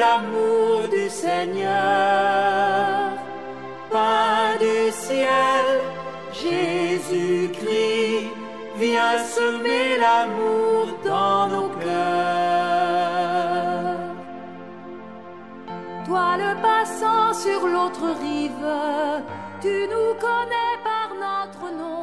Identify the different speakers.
Speaker 1: l'amour du Seigneur. Pain du ciel, Jésus-Christ, viens semer l'amour dans nos cœurs.
Speaker 2: Toi le passant sur l'autre rive, tu nous connais par notre nom.